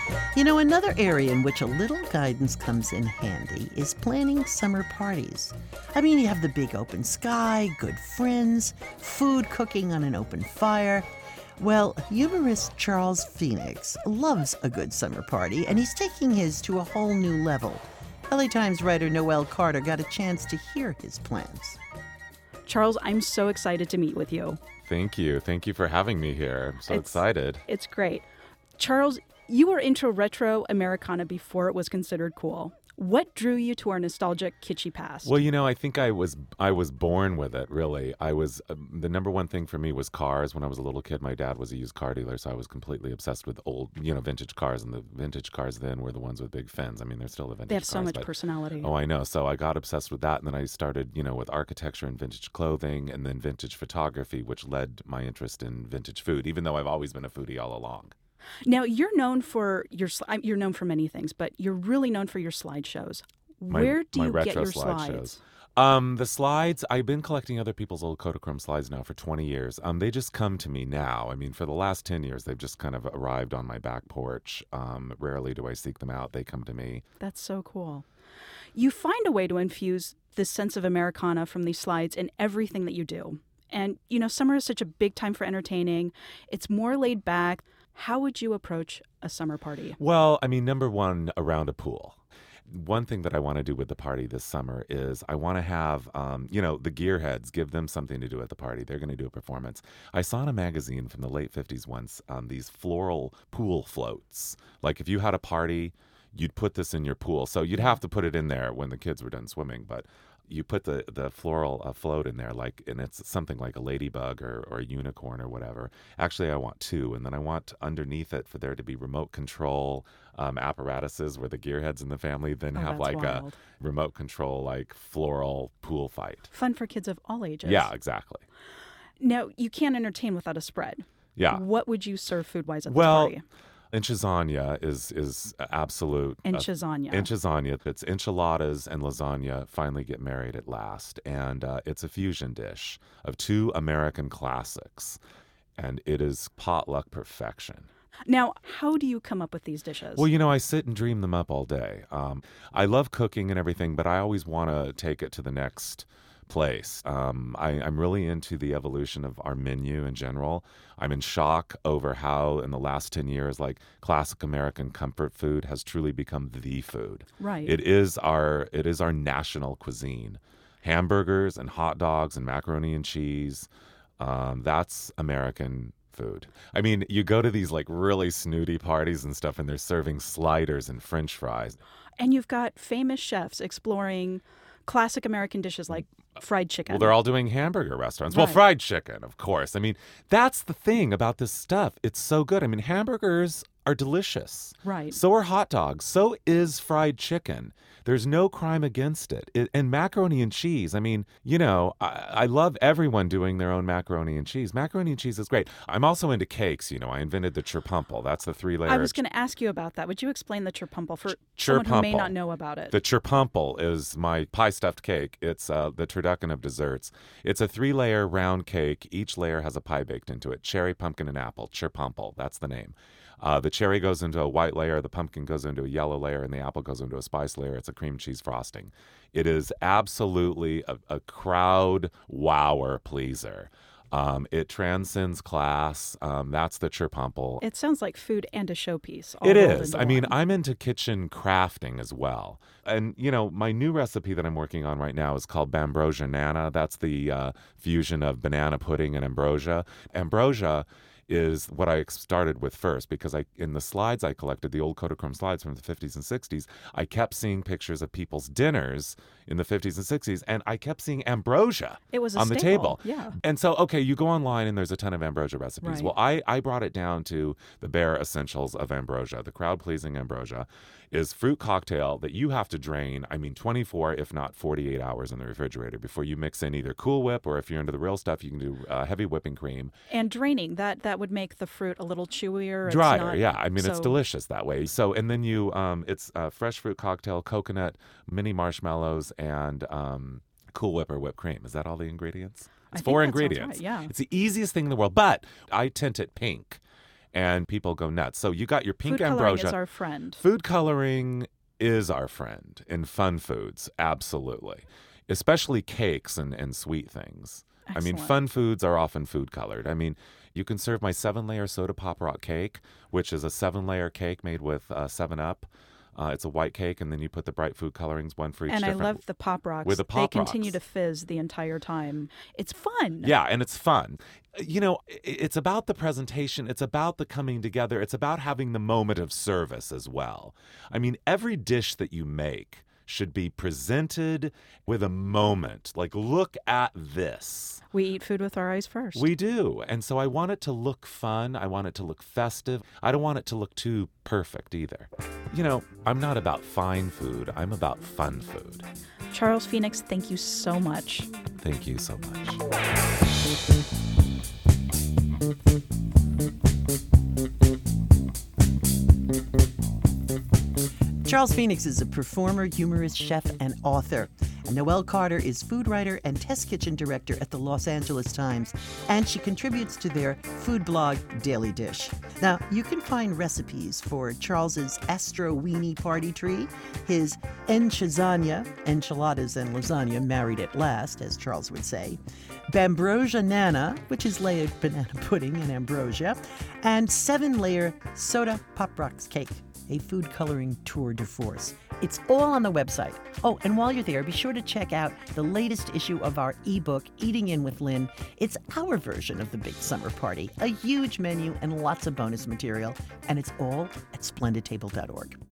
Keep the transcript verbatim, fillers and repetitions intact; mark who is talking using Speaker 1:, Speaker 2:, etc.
Speaker 1: You know, another area in which a little guidance comes in handy is planning summer parties. I mean, you have the big open sky, good friends, food cooking on an open fire. Well, humorist Charles Phoenix loves a good summer party, and he's taking his to a whole new level. L A Times writer Noelle Carter got a chance to hear his plans.
Speaker 2: Charles, I'm so excited to meet with you.
Speaker 3: Thank you. Thank you for having me here. I'm so
Speaker 2: It's-
Speaker 3: excited.
Speaker 2: It's great. Charles, you were into retro Americana before it was considered cool. What drew you to our nostalgic, kitschy past?
Speaker 3: Well, you know, I think I was I was born with it, really. I was uh, the number one thing for me was cars. When I was a little kid, my dad was a used car dealer, so I was completely obsessed with old, you know, vintage cars. And the vintage cars then were the ones with big fins. I mean, they're still the vintage
Speaker 2: They have
Speaker 3: cars.
Speaker 2: so much
Speaker 3: but-
Speaker 2: personality.
Speaker 3: Oh, I know. So I got obsessed with that. And then I started, you know, with architecture and vintage clothing and then vintage photography, which led my interest in vintage food, even though I've always been a foodie all along.
Speaker 2: Now, you're known for your sli- you're known for many things, but you're really known for your slideshows.
Speaker 3: My-
Speaker 2: Where do
Speaker 3: my
Speaker 2: you get
Speaker 3: retro
Speaker 2: your
Speaker 3: slide
Speaker 2: slides?
Speaker 3: shows. Um, the slides, I've been collecting other people's old Kodachrome slides now for twenty years. Um, they just come to me now. I mean, for the last ten years, they've just kind of arrived on my back porch. Um, rarely do I seek them out. They come to me.
Speaker 2: That's so cool. You find a way to infuse this sense of Americana from these slides in everything that you do. And, you know, summer is such a big time for entertaining. It's more laid back. How would you approach a summer party?
Speaker 3: Well, I mean, number one, around a pool. One thing that I want to do with the party this summer is I want to have, um, you know, the gearheads, give them something to do at the party. They're going to do a performance. I saw in a magazine from the late fifties once um, these floral pool floats. Like if you had a party, you'd put this in your pool. So you'd have to put it in there when the kids were done swimming, but you put the, the floral uh, float in there, like, and it's something like a ladybug or, or a unicorn or whatever. Actually, I want two, and then I want underneath it for there to be remote control um, apparatuses where the gearheads in the family then
Speaker 2: Oh,
Speaker 3: have
Speaker 2: that's
Speaker 3: like
Speaker 2: wild.
Speaker 3: a remote control, like floral pool fight.
Speaker 2: Fun for kids of all ages.
Speaker 3: Yeah, exactly.
Speaker 2: Now, you can't entertain without a spread.
Speaker 3: Yeah.
Speaker 2: What would you serve food-wise at
Speaker 3: Well,
Speaker 2: this party?
Speaker 3: Enchilada is is absolute. uh,
Speaker 2: Enchilada.
Speaker 3: Enchilada. It's enchiladas and lasagna finally get married at last. And uh, it's a fusion dish of two American classics. And it is potluck perfection.
Speaker 2: Now, how do you come up with these dishes?
Speaker 3: Well, you know, I sit and dream them up all day. Um, I love cooking and everything, but I always want to take it to the next place. Um, I, I'm really into the evolution of our menu in general. I'm in shock over how in the last ten years, like classic American comfort food has truly become the food.
Speaker 2: Right.
Speaker 3: It is our, it is our national cuisine. Hamburgers and hot dogs and macaroni and cheese. Um, that's American food. I mean, you go to these like really snooty parties and stuff and they're serving sliders and French fries.
Speaker 2: And you've got famous chefs exploring classic American dishes like fried chicken.
Speaker 3: Well, they're all doing hamburger restaurants. Well,
Speaker 2: Right.
Speaker 3: fried chicken, of course. I mean, that's the thing about this stuff. It's so good. I mean, hamburgers are delicious.
Speaker 2: Right.
Speaker 3: So are hot dogs. So is fried chicken. There's no crime against it. it and macaroni and cheese. I mean, you know, I, I love everyone doing their own macaroni and cheese. Macaroni and cheese is great. I'm also into cakes. You know, I invented the churpumple. That's the three layer.
Speaker 2: I was going to ask you about that. Would you explain the churpumple for someone who may
Speaker 3: churpumple.
Speaker 2: not know about it?
Speaker 3: The churpumple is my pie stuffed cake. It's uh, the turducken of desserts. It's a three layer round cake. Each layer has a pie baked into it. Cherry, pumpkin, and apple. Churpumple. That's the name. Uh, the cherry goes into a white layer, the pumpkin goes into a yellow layer, and the apple goes into a spice layer. It's a cream cheese frosting. It is absolutely a, a crowd wower pleaser. Um, it transcends class. Um, that's the churpumple.
Speaker 2: It sounds like food and a showpiece. all
Speaker 3: It
Speaker 2: rolled
Speaker 3: is.
Speaker 2: into
Speaker 3: I mean,
Speaker 2: one.
Speaker 3: I'm into kitchen crafting as well. And, you know, my new recipe that I'm working on right now is called Bambrosia Nana. That's the uh, fusion of banana pudding and ambrosia. Ambrosia is what I started with first because I in the slides I collected, the old Kodachrome slides from the fifties and sixties, I kept seeing pictures of people's dinners in the fifties and sixties, and I kept seeing ambrosia
Speaker 2: It was a
Speaker 3: on the
Speaker 2: staple,
Speaker 3: table.
Speaker 2: yeah.
Speaker 3: And so, okay, you go online and there's a ton of ambrosia recipes.
Speaker 2: Right.
Speaker 3: Well, I, I brought it down to the bare essentials of ambrosia. The crowd-pleasing ambrosia is fruit cocktail that you have to drain, I mean, twenty-four, if not forty-eight hours in the refrigerator before you mix in either Cool Whip, or if you're into the real stuff, you can do uh, heavy whipping cream.
Speaker 2: And draining, that that would make the fruit a little chewier. It's
Speaker 3: Drier,
Speaker 2: not-
Speaker 3: yeah. I mean, it's
Speaker 2: so-
Speaker 3: delicious that way. So, and then you, um, it's uh, fresh fruit cocktail, coconut, mini marshmallows, and um, Cool Whip or whipped cream. Is that all the ingredients?
Speaker 2: I
Speaker 3: It's
Speaker 2: think
Speaker 3: four
Speaker 2: that sounds
Speaker 3: ingredients.
Speaker 2: right, yeah.
Speaker 3: It's the easiest thing in the world, but I tint it pink. and people go nuts. So you got your pink
Speaker 2: Food coloring
Speaker 3: ambrosia.
Speaker 2: is our friend.
Speaker 3: Food coloring is our friend in fun foods, absolutely. Especially cakes and, and sweet things. I mean,
Speaker 2: Excellent.
Speaker 3: fun foods are often food colored. I mean, you can serve my seven-layer soda pop rock cake, which is a seven-layer cake made with uh, seven up. Uh, it's a white cake, and then you put the bright food colorings, one for each
Speaker 2: And I
Speaker 3: different...
Speaker 2: love the Pop Rocks.
Speaker 3: With the Pop
Speaker 2: They continue
Speaker 3: Rocks.
Speaker 2: to fizz the entire time. It's fun.
Speaker 3: Yeah, and it's fun. You know, i- it's about the presentation. It's about the coming together. It's about having the moment of service as well. I mean, every dish that you make should be presented with a moment. Like, look at this.
Speaker 2: We eat food with our eyes first.
Speaker 3: We do. And so I want it to look fun. I want it to look festive. I don't want it to look too perfect either. You know, I'm not about fine food. I'm about fun food.
Speaker 2: Charles Phoenix, thank you so much.
Speaker 3: Thank you so much.
Speaker 1: Charles Phoenix is a performer, humorist, chef, and author. And Noelle Carter is food writer and test kitchen director at the Los Angeles Times, and she contributes to their food blog, Daily Dish. Now, you can find recipes for Charles's Astro Weenie Party Tree, his enchilada, enchiladas and lasagna married at last, as Charles would say, Bambrosia Nana, which is layered banana pudding and ambrosia, and seven-layer soda pop rocks cake, a food coloring tour de force. It's all on the website. Oh, and while you're there, be sure to check out the latest issue of our ebook, Eating In with Lynn. It's our version of the Big Summer Party, a huge menu and lots of bonus material, and it's all at splendid table dot org.